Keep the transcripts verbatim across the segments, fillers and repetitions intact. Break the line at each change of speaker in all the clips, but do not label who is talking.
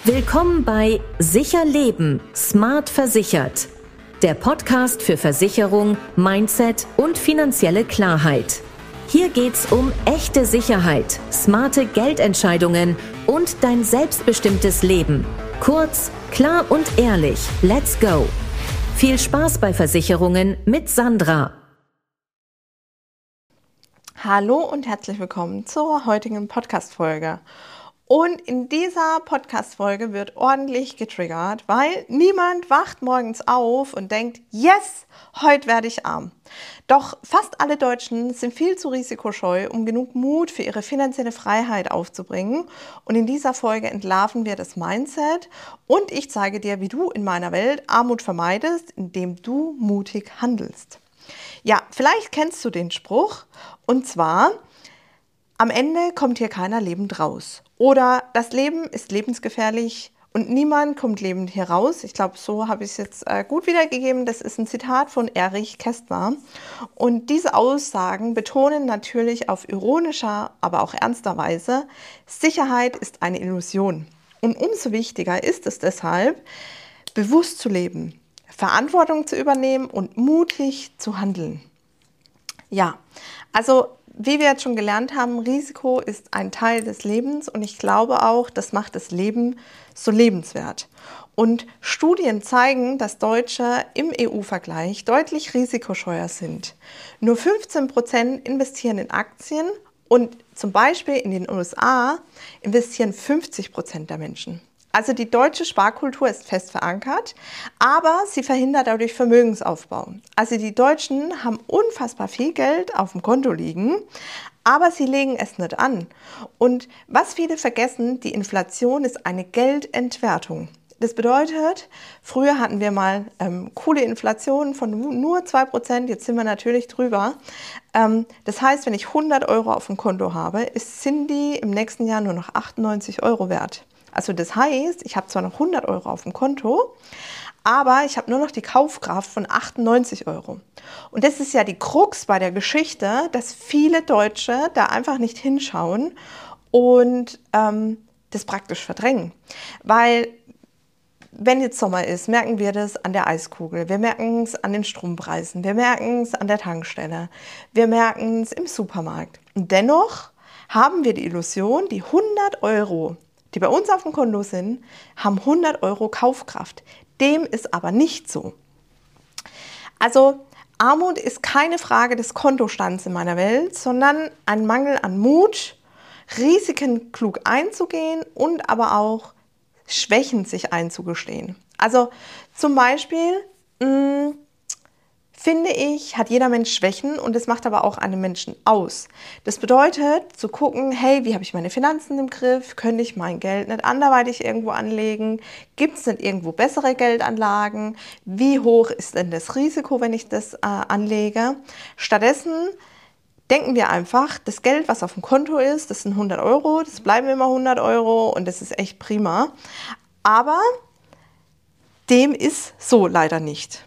Willkommen bei Sicher Leben, Smart Versichert. Der Podcast für Versicherung, Mindset und finanzielle Klarheit. Hier geht's um echte Sicherheit, smarte Geldentscheidungen und dein selbstbestimmtes Leben. Kurz, klar und ehrlich. Let's go! Viel Spaß bei Versicherungen mit Sandra.
Hallo und herzlich willkommen zur heutigen Podcast-Folge. Und in dieser Podcast-Folge wird ordentlich getriggert, weil niemand wacht morgens auf und denkt, yes, heute werde ich arm. Doch fast alle Deutschen sind viel zu risikoscheu, um genug Mut für ihre finanzielle Freiheit aufzubringen. Und in dieser Folge entlarven wir das Mindset und ich zeige dir, wie du in meiner Welt Armut vermeidest, indem du mutig handelst. Ja, vielleicht kennst du den Spruch und zwar, am Ende kommt hier keiner lebend raus. Oder das Leben ist lebensgefährlich und niemand kommt lebend hier raus. Ich glaube, so habe ich es jetzt äh, gut wiedergegeben. Das ist ein Zitat von Erich Kästner. Und diese Aussagen betonen natürlich auf ironischer, aber auch ernster Weise, Sicherheit ist eine Illusion. Und umso wichtiger ist es deshalb, bewusst zu leben, Verantwortung zu übernehmen und mutig zu handeln. Ja, also wie wir jetzt schon gelernt haben, Risiko ist ein Teil des Lebens und ich glaube auch, das macht das Leben so lebenswert. Und Studien zeigen, dass Deutsche im E U-Vergleich deutlich risikoscheuer sind. Nur fünfzehn Prozent investieren in Aktien und zum Beispiel in den U S A investieren fünfzig Prozent der Menschen. Also die deutsche Sparkultur ist fest verankert, aber sie verhindert dadurch Vermögensaufbau. Also die Deutschen haben unfassbar viel Geld auf dem Konto liegen, aber sie legen es nicht an. Und was viele vergessen, die Inflation ist eine Geldentwertung. Das bedeutet, früher hatten wir mal ähm, coole Inflation von nur zwei Prozent, jetzt sind wir natürlich drüber. Ähm, das heißt, wenn ich hundert Euro auf dem Konto habe, ist, sind die im nächsten Jahr nur noch achtundneunzig Euro wert. Also das heißt, ich habe zwar noch hundert Euro auf dem Konto, aber ich habe nur noch die Kaufkraft von achtundneunzig Euro. Und das ist ja die Krux bei der Geschichte, dass viele Deutsche da einfach nicht hinschauen und ähm, das praktisch verdrängen. Weil wenn jetzt Sommer ist, merken wir das an der Eiskugel, wir merken es an den Strompreisen, wir merken es an der Tankstelle, wir merken es im Supermarkt. Und dennoch haben wir die Illusion, die hundert Euro, die bei uns auf dem Konto sind, haben hundert Euro Kaufkraft. Dem ist aber nicht so. Also Armut ist keine Frage des Kontostands in meiner Welt, sondern ein Mangel an Mut, Risiken klug einzugehen und aber auch Schwächen sich einzugestehen. Also zum Beispiel mh, finde ich, hat jeder Mensch Schwächen und das macht aber auch einen Menschen aus. Das bedeutet, zu gucken, hey, wie habe ich meine Finanzen im Griff? Könnte ich mein Geld nicht anderweitig irgendwo anlegen? Gibt es nicht irgendwo bessere Geldanlagen? Wie hoch ist denn das Risiko, wenn ich das äh, anlege? Stattdessen denken wir einfach, das Geld, was auf dem Konto ist, das sind hundert Euro, das bleiben immer hundert Euro und das ist echt prima. Aber dem ist so leider nicht.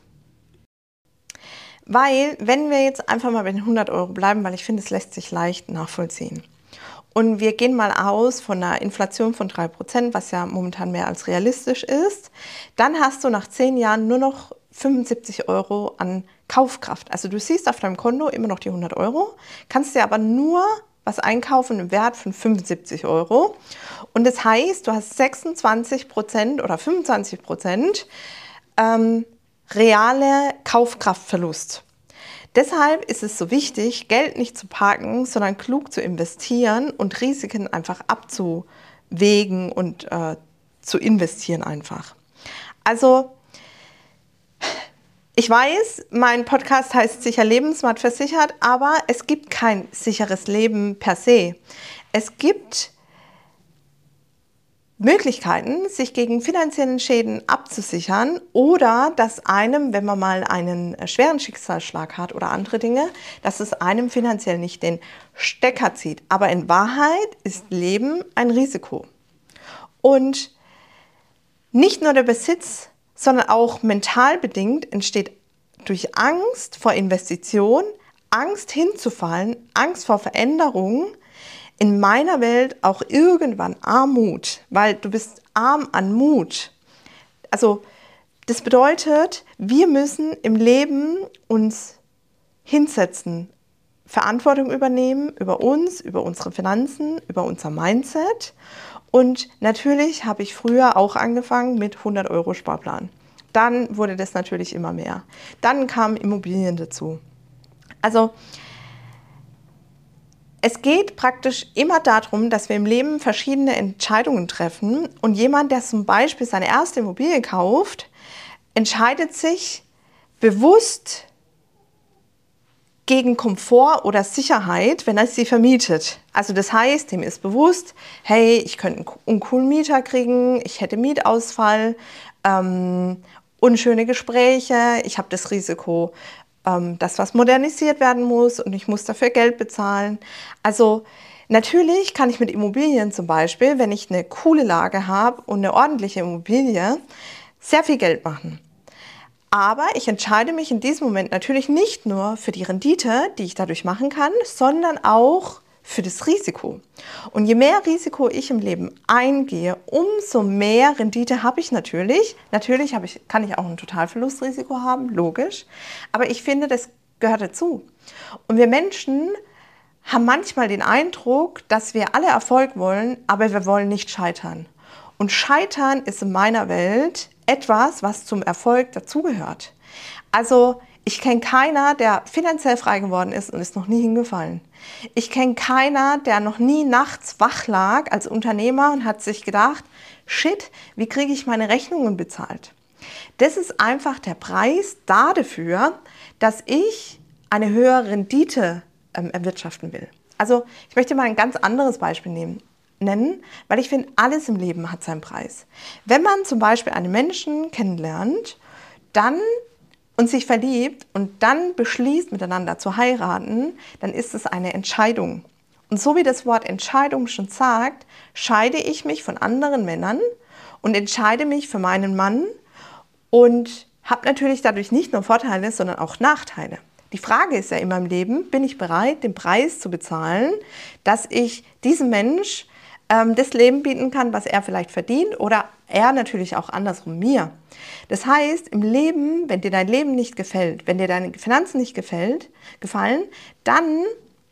Weil, wenn wir jetzt einfach mal bei den hundert Euro bleiben, weil ich finde, es lässt sich leicht nachvollziehen. Und wir gehen mal aus von einer Inflation von drei Prozent, was ja momentan mehr als realistisch ist, dann hast du nach zehn Jahren nur noch fünfundsiebzig Euro an Kaufkraft. Also du siehst auf deinem Konto immer noch die hundert Euro, kannst dir aber nur was einkaufen im Wert von fünfundsiebzig Euro. Und das heißt, du hast sechsundzwanzig Prozent oder fünfundzwanzig Prozent ähm, reale Kaufkraftverlust. Deshalb ist es so wichtig, Geld nicht zu parken, sondern klug zu investieren und Risiken einfach abzuwägen und äh, zu investieren einfach. Also ich weiß, mein Podcast heißt Sicher Leben, Smart Versichert, aber es gibt kein sicheres Leben per se. Es gibt Möglichkeiten, sich gegen finanziellen Schäden abzusichern oder dass einem, wenn man mal einen schweren Schicksalsschlag hat oder andere Dinge, dass es einem finanziell nicht den Stecker zieht. Aber in Wahrheit ist Leben ein Risiko. Und nicht nur der Besitz, sondern auch mental bedingt entsteht durch Angst vor Investition, Angst hinzufallen, Angst vor Veränderungen, in meiner Welt auch irgendwann Armut, weil du bist arm an Mut. Also das bedeutet, wir müssen im Leben uns hinsetzen, Verantwortung übernehmen über uns, über unsere Finanzen, über unser Mindset. Und natürlich habe ich früher auch angefangen mit hundert Euro Sparplan. Dann wurde das natürlich immer mehr. Dann kamen Immobilien dazu. Also es geht praktisch immer darum, dass wir im Leben verschiedene Entscheidungen treffen. Und jemand, der zum Beispiel seine erste Immobilie kauft, entscheidet sich bewusst gegen Komfort oder Sicherheit, wenn er sie vermietet. Also das heißt, dem ist bewusst, hey, ich könnte einen coolen Mieter kriegen, ich hätte Mietausfall, ähm, unschöne Gespräche, ich habe das Risiko, ähm, dass was modernisiert werden muss und ich muss dafür Geld bezahlen. Also natürlich kann ich mit Immobilien zum Beispiel, wenn ich eine coole Lage habe und eine ordentliche Immobilie, sehr viel Geld machen. Aber ich entscheide mich in diesem Moment natürlich nicht nur für die Rendite, die ich dadurch machen kann, sondern auch für das Risiko. Und je mehr Risiko ich im Leben eingehe, umso mehr Rendite habe ich natürlich. Natürlich habe ich, kann ich auch ein Totalverlustrisiko haben, logisch. Aber ich finde, das gehört dazu. Und wir Menschen haben manchmal den Eindruck, dass wir alle Erfolg wollen, aber wir wollen nicht scheitern. Und Scheitern ist in meiner Welt etwas, was zum Erfolg dazugehört. Also ich kenne keiner, der finanziell frei geworden ist und ist noch nie hingefallen. Ich kenne keiner, der noch nie nachts wach lag als Unternehmer und hat sich gedacht, shit, wie kriege ich meine Rechnungen bezahlt? Das ist einfach der Preis dafür, dass ich eine höhere Rendite ähm, erwirtschaften will. Also ich möchte mal ein ganz anderes Beispiel nehmen. nennen, weil ich finde, alles im Leben hat seinen Preis. Wenn man zum Beispiel einen Menschen kennenlernt, dann und sich verliebt und dann beschließt, miteinander zu heiraten, dann ist es eine Entscheidung. Und so wie das Wort Entscheidung schon sagt, scheide ich mich von anderen Männern und entscheide mich für meinen Mann und habe natürlich dadurch nicht nur Vorteile, sondern auch Nachteile. Die Frage ist ja immer im Leben, bin ich bereit, den Preis zu bezahlen, dass ich diesem Mensch das Leben bieten kann, was er vielleicht verdient oder er natürlich auch andersrum mir. Das heißt, im Leben, wenn dir dein Leben nicht gefällt, wenn dir deine Finanzen nicht gefällt, gefallen, dann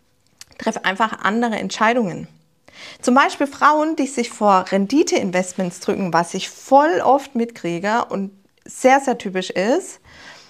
treff einfach andere Entscheidungen. Zum Beispiel Frauen, die sich vor Renditeinvestments drücken, was ich voll oft mitkriege und sehr, sehr typisch ist,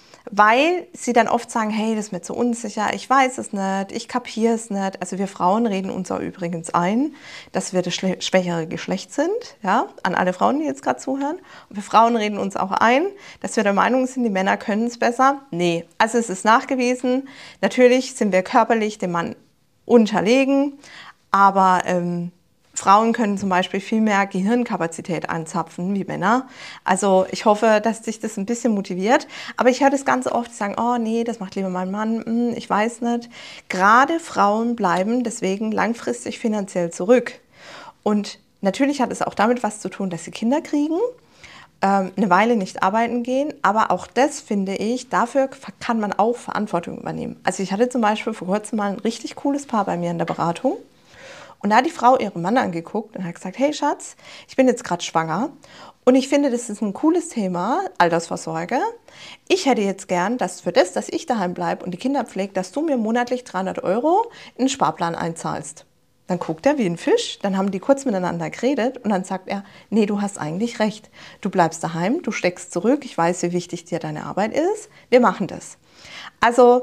weil sie dann oft sagen, hey, das ist mir zu unsicher, ich weiß es nicht, ich kapiere es nicht. Also wir Frauen reden uns auch übrigens ein, dass wir das schwächere Geschlecht sind, ja, an alle Frauen, die jetzt gerade zuhören. Und wir Frauen reden uns auch ein, dass wir der Meinung sind, die Männer können es besser. Nee, also es ist nachgewiesen, natürlich sind wir körperlich dem Mann unterlegen, aber ähm, Frauen können zum Beispiel viel mehr Gehirnkapazität anzapfen wie Männer. Also ich hoffe, dass dich das ein bisschen motiviert. Aber ich höre das ganz oft, die sagen, oh nee, das macht lieber mein Mann, ich weiß nicht. Gerade Frauen bleiben deswegen langfristig finanziell zurück. Und natürlich hat es auch damit was zu tun, dass sie Kinder kriegen, ähm, eine Weile nicht arbeiten gehen. Aber auch das finde ich, dafür kann man auch Verantwortung übernehmen. Also ich hatte zum Beispiel vor kurzem mal ein richtig cooles Paar bei mir in der Beratung. Und da hat die Frau ihren Mann angeguckt und hat gesagt, hey Schatz, ich bin jetzt gerade schwanger und ich finde, das ist ein cooles Thema, Altersvorsorge. Ich hätte jetzt gern, dass für das, dass ich daheim bleibe und die Kinder pflege, dass du mir monatlich dreihundert Euro in den Sparplan einzahlst. Dann guckt er wie ein Fisch, dann haben die kurz miteinander geredet und dann sagt er, nee, du hast eigentlich recht. Du bleibst daheim, du steckst zurück, ich weiß, wie wichtig dir deine Arbeit ist, wir machen das. Also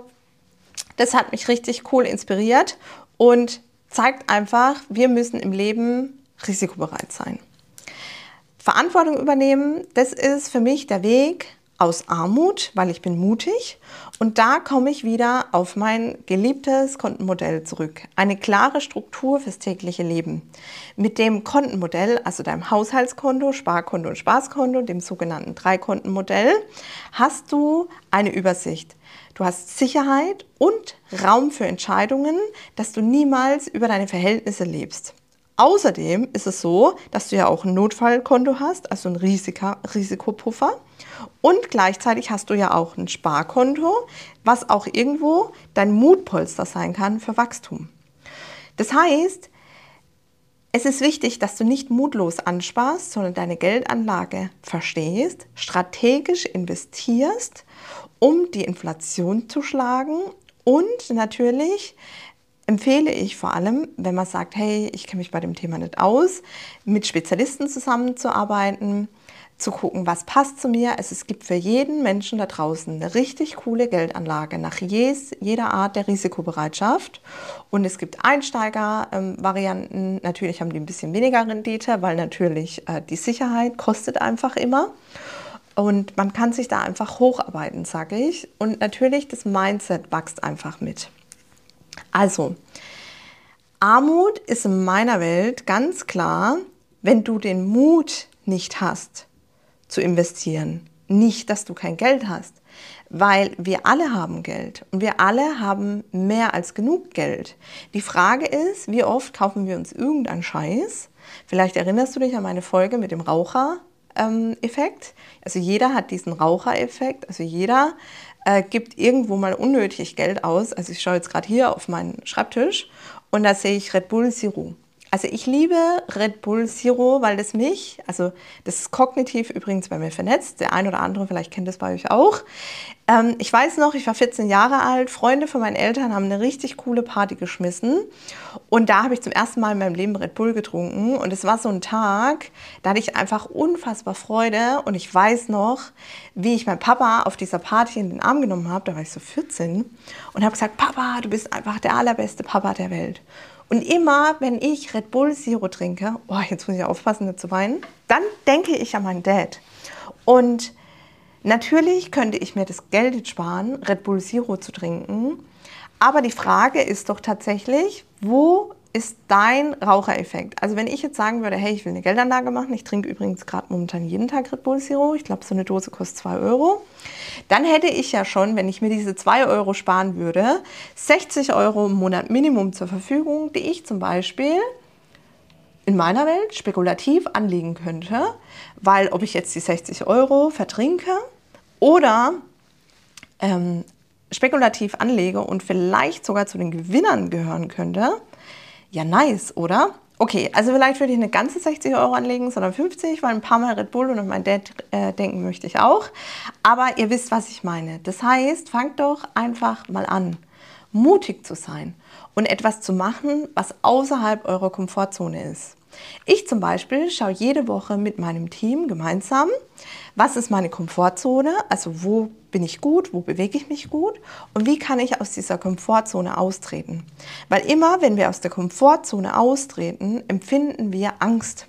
das hat mich richtig cool inspiriert und zeigt einfach, wir müssen im Leben risikobereit sein. Verantwortung übernehmen, das ist für mich der Weg aus Armut, weil ich bin mutig. Und da komme ich wieder auf mein geliebtes Kontenmodell zurück. Eine klare Struktur fürs tägliche Leben. Mit dem Kontenmodell, also deinem Haushaltskonto, Sparkonto und Spaßkonto, dem sogenannten Dreikontenmodell, hast du eine Übersicht. Du hast Sicherheit und Raum für Entscheidungen, dass du niemals über deine Verhältnisse lebst. Außerdem ist es so, dass du ja auch ein Notfallkonto hast, also ein Risika, Risikopuffer. Und gleichzeitig hast du ja auch ein Sparkonto, was auch irgendwo dein Mutpolster sein kann für Wachstum. Das heißt, Es ist wichtig, dass du nicht mutlos ansparst, sondern deine Geldanlage verstehst, strategisch investierst, um die Inflation zu schlagen. Und natürlich empfehle ich vor allem, wenn man sagt, hey, ich kenne mich bei dem Thema nicht aus, mit Spezialisten zusammenzuarbeiten, zu gucken, was passt zu mir. Also es gibt für jeden Menschen da draußen eine richtig coole Geldanlage nach jes, jeder Art der Risikobereitschaft. Und es gibt Einsteiger-Varianten. Ähm, natürlich haben die ein bisschen weniger Rendite, weil natürlich äh, die Sicherheit kostet einfach immer. Und man kann sich da einfach hocharbeiten, sage ich. Und natürlich das Mindset wächst einfach mit. Also, Armut ist in meiner Welt ganz klar, wenn du den Mut nicht hast, zu investieren. Nicht, dass du kein Geld hast, weil wir alle haben Geld und wir alle haben mehr als genug Geld. Die Frage ist, wie oft kaufen wir uns irgendeinen Scheiß? Vielleicht erinnerst du dich an meine Folge mit dem Raucher-Effekt. Also jeder hat diesen Rauchereffekt, also jeder äh, gibt irgendwo mal unnötig Geld aus. Also ich schaue jetzt gerade hier auf meinen Schreibtisch und da sehe ich Red Bull Zero. Also ich liebe Red Bull Zero, weil das mich, also das ist kognitiv übrigens bei mir vernetzt, der ein oder andere vielleicht kennt das bei euch auch. Ähm, ich weiß noch, ich war vierzehn Jahre alt, Freunde von meinen Eltern haben eine richtig coole Party geschmissen und da habe ich zum ersten Mal in meinem Leben Red Bull getrunken und es war so ein Tag, da hatte ich einfach unfassbar Freude und ich weiß noch, wie ich meinen Papa auf dieser Party in den Arm genommen habe, da war ich so vierzehn und habe gesagt, Papa, du bist einfach der allerbeste Papa der Welt. Und immer, wenn ich Red Bull Zero trinke, oh, jetzt muss ich aufpassen, nicht zu weinen, dann denke ich an meinen Dad. Und natürlich könnte ich mir das Geld jetzt sparen, Red Bull Zero zu trinken. Aber die Frage ist doch tatsächlich, wo ist dein Rauchereffekt? Also wenn ich jetzt sagen würde, hey, ich will eine Geldanlage machen, ich trinke übrigens gerade momentan jeden Tag Red Bull Zero, ich glaube, so eine Dose kostet zwei Euro, dann hätte ich ja schon, wenn ich mir diese zwei Euro sparen würde, sechzig Euro im Monat Minimum zur Verfügung, die ich zum Beispiel in meiner Welt spekulativ anlegen könnte, weil ob ich jetzt die sechzig Euro vertrinke oder ähm, spekulativ anlege und vielleicht sogar zu den Gewinnern gehören könnte, ja, nice, oder? Okay, also vielleicht würde ich eine ganze sechzig Euro anlegen, sondern fünfzig, weil ein paar Mal Red Bull und an mein Dad äh, denken möchte ich auch. Aber ihr wisst, was ich meine. Das heißt, fangt doch einfach mal an, mutig zu sein und etwas zu machen, was außerhalb eurer Komfortzone ist. Ich zum Beispiel schaue jede Woche mit meinem Team gemeinsam, was ist meine Komfortzone, also wo bin ich gut, wo bewege ich mich gut und wie kann ich aus dieser Komfortzone austreten. Weil immer, wenn wir aus der Komfortzone austreten, empfinden wir Angst.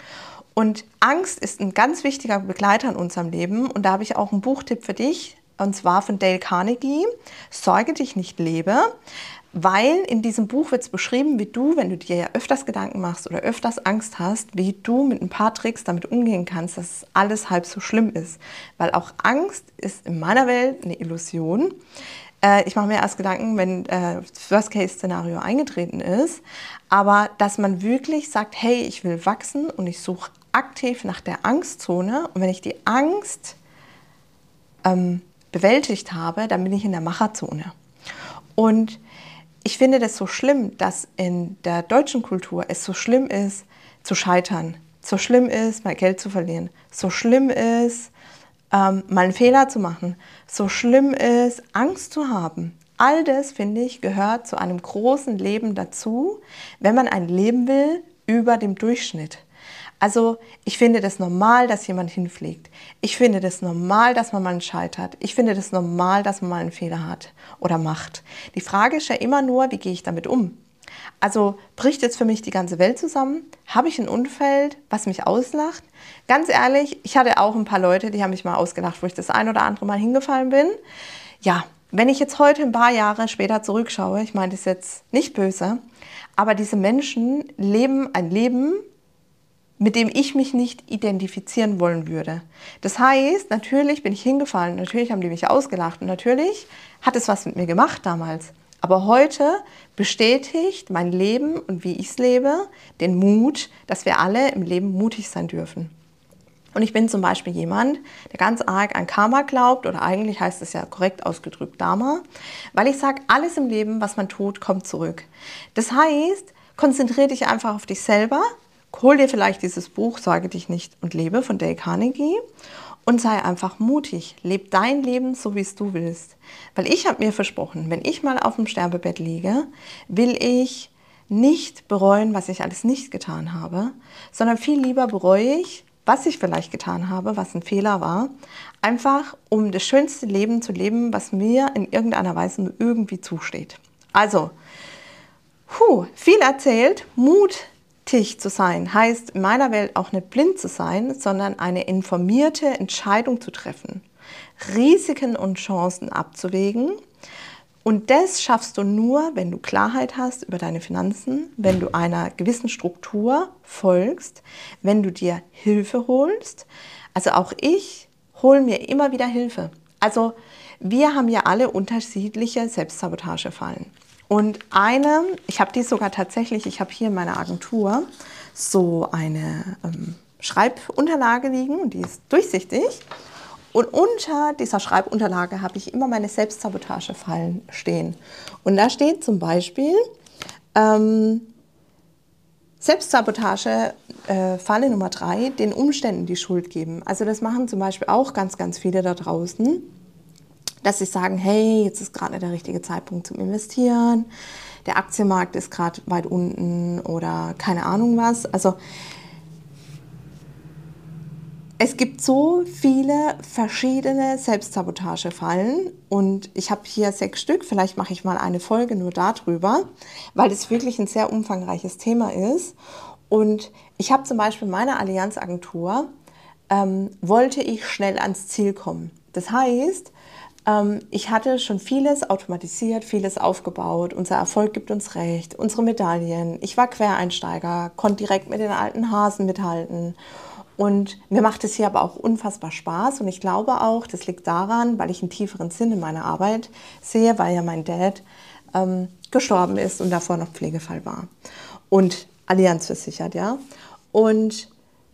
Und Angst ist ein ganz wichtiger Begleiter in unserem Leben und da habe ich auch einen Buchtipp für dich, und zwar von Dale Carnegie, Sorge dich nicht lebe. Weil in diesem Buch wird es beschrieben, wie du, wenn du dir ja öfters Gedanken machst oder öfters Angst hast, wie du mit ein paar Tricks damit umgehen kannst, dass alles halb so schlimm ist. Weil auch Angst ist in meiner Welt eine Illusion. Äh, ich mache mir erst Gedanken, wenn äh, das Worst-Case-Szenario eingetreten ist. Aber dass man wirklich sagt, hey, ich will wachsen und ich suche aktiv nach der Angstzone. Und wenn ich die Angst ähm, bewältigt habe, dann bin ich in der Macherzone. Und ich finde das so schlimm, dass in der deutschen Kultur es so schlimm ist, zu scheitern. So schlimm ist, mal Geld zu verlieren. So schlimm ist, ähm, mal einen Fehler zu machen. So schlimm ist, Angst zu haben. All das, finde ich, gehört zu einem großen Leben dazu, wenn man ein Leben will über dem Durchschnitt. Also ich finde das normal, dass jemand hinfliegt. Ich finde das normal, dass man mal scheitert. Ich finde das normal, dass man mal einen Fehler hat oder macht. Die Frage ist ja immer nur, wie gehe ich damit um? Also bricht jetzt für mich die ganze Welt zusammen? Habe ich ein Umfeld, was mich auslacht? Ganz ehrlich, ich hatte auch ein paar Leute, die haben mich mal ausgelacht, wo ich das ein oder andere Mal hingefallen bin. Ja, wenn ich jetzt heute ein paar Jahre später zurückschaue, ich meine das ist jetzt nicht böse, aber diese Menschen leben ein Leben, mit dem ich mich nicht identifizieren wollen würde. Das heißt, natürlich bin ich hingefallen, natürlich haben die mich ausgelacht und natürlich hat es was mit mir gemacht damals. Aber heute bestätigt mein Leben und wie ich es lebe, den Mut, dass wir alle im Leben mutig sein dürfen. Und ich bin zum Beispiel jemand, der ganz arg an Karma glaubt, oder eigentlich heißt es ja korrekt ausgedrückt Dharma, weil ich sage, alles im Leben, was man tut, kommt zurück. Das heißt, konzentriere dich einfach auf dich selber, hol dir vielleicht dieses Buch Sorge dich nicht und lebe von Dale Carnegie und sei einfach mutig. Leb dein Leben so, wie es du willst. Weil ich habe mir versprochen, wenn ich mal auf dem Sterbebett liege, will ich nicht bereuen, was ich alles nicht getan habe, sondern viel lieber bereue ich, was ich vielleicht getan habe, was ein Fehler war, einfach um das schönste Leben zu leben, was mir in irgendeiner Weise nur irgendwie zusteht. Also, puh, viel erzählt, mutig zu sein, heißt in meiner Welt auch nicht blind zu sein, sondern eine informierte Entscheidung zu treffen, Risiken und Chancen abzuwägen. Und das schaffst du nur, wenn du Klarheit hast über deine Finanzen, wenn du einer gewissen Struktur folgst, wenn du dir Hilfe holst. Also auch ich hole mir immer wieder Hilfe. Also wir haben ja alle unterschiedliche Selbstsabotagefallen. Und eine, ich habe die sogar tatsächlich, ich habe hier in meiner Agentur so eine ähm, Schreibunterlage liegen und die ist durchsichtig. Und unter dieser Schreibunterlage habe ich immer meine Selbstsabotagefallen stehen. Und da steht zum Beispiel ähm, Selbstsabotage, äh, Falle Nummer drei, den Umständen die Schuld geben. Also das machen zum Beispiel auch ganz, ganz viele da draußen, dass sie sagen, hey, jetzt ist gerade nicht der richtige Zeitpunkt zum Investieren, der Aktienmarkt ist gerade weit unten oder keine Ahnung was. Also es gibt so viele verschiedene Selbstsabotagefallen und ich habe hier sechs Stück. Vielleicht mache ich mal eine Folge nur darüber, weil das wirklich ein sehr umfangreiches Thema ist. Und ich habe zum Beispiel meine Allianz-Agentur, ähm, wollte ich schnell ans Ziel kommen. Das heißt, ähm, ich hatte schon vieles automatisiert, vieles aufgebaut. Unser Erfolg gibt uns recht, unsere Medaillen. Ich war Quereinsteiger, konnte direkt mit den alten Hasen mithalten. Und mir macht es hier aber auch unfassbar Spaß und ich glaube auch, das liegt daran, weil ich einen tieferen Sinn in meiner Arbeit sehe, weil ja mein Dad ähm, gestorben ist und davor noch Pflegefall war und Allianz versichert, ja. Und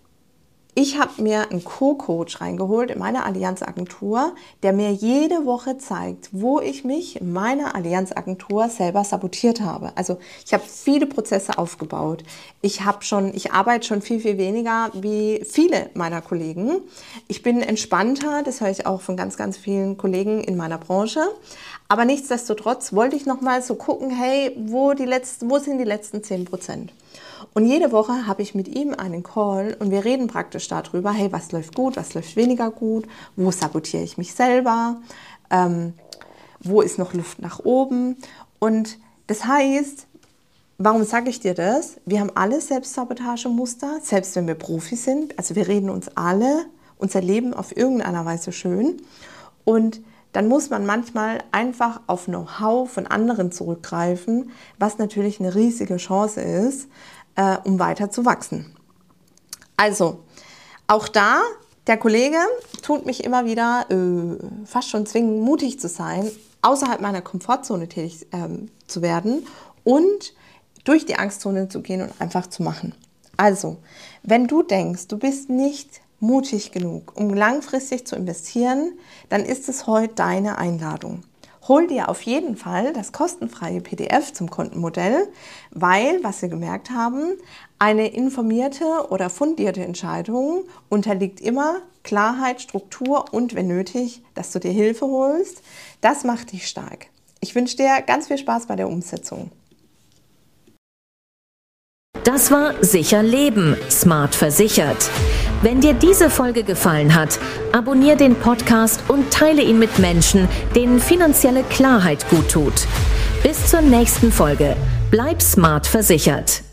ich habe mir einen Co-Coach reingeholt in meine Allianz-Agentur, der mir jede Woche zeigt, wo ich mich in meiner Allianz-Agentur selber sabotiert habe. Also ich habe viele Prozesse aufgebaut. Ich habe schon, ich arbeite schon viel, viel weniger wie viele meiner Kollegen. Ich bin entspannter, das höre ich auch von ganz, ganz vielen Kollegen in meiner Branche. Aber nichtsdestotrotz wollte ich noch mal so gucken, hey, wo, die letzten, wo sind die letzten zehn Prozent? Und jede Woche habe ich mit ihm einen Call und wir reden praktisch darüber, hey, was läuft gut, was läuft weniger gut, wo sabotiere ich mich selber, ähm, wo ist noch Luft nach oben. Und das heißt, warum sage ich dir das? Wir haben alle Selbstsabotagemuster, selbst wenn wir Profis sind. Also wir reden uns alle unser Leben auf irgendeiner Weise schön. Und dann muss man manchmal einfach auf Know-how von anderen zurückgreifen, was natürlich eine riesige Chance ist, äh, um weiter zu wachsen. Also, auch da, der Kollege tut mich immer wieder äh, fast schon zwingen, mutig zu sein, außerhalb meiner Komfortzone tätig äh, zu werden und durch die Angstzone zu gehen und einfach zu machen. Also, wenn du denkst, du bist nicht mutig genug, um langfristig zu investieren, dann ist es heute deine Einladung. Hol dir auf jeden Fall das kostenfreie P D F zum Kontenmodell, weil, was wir gemerkt haben, eine informierte oder fundierte Entscheidung unterliegt immer Klarheit, Struktur und, wenn nötig, dass du dir Hilfe holst. Das macht dich stark. Ich wünsche dir ganz viel Spaß bei der Umsetzung.
Das war Sicher Leben, smart versichert. Wenn dir diese Folge gefallen hat, abonniere den Podcast und teile ihn mit Menschen, denen finanzielle Klarheit gut tut. Bis zur nächsten Folge. Bleib smart versichert.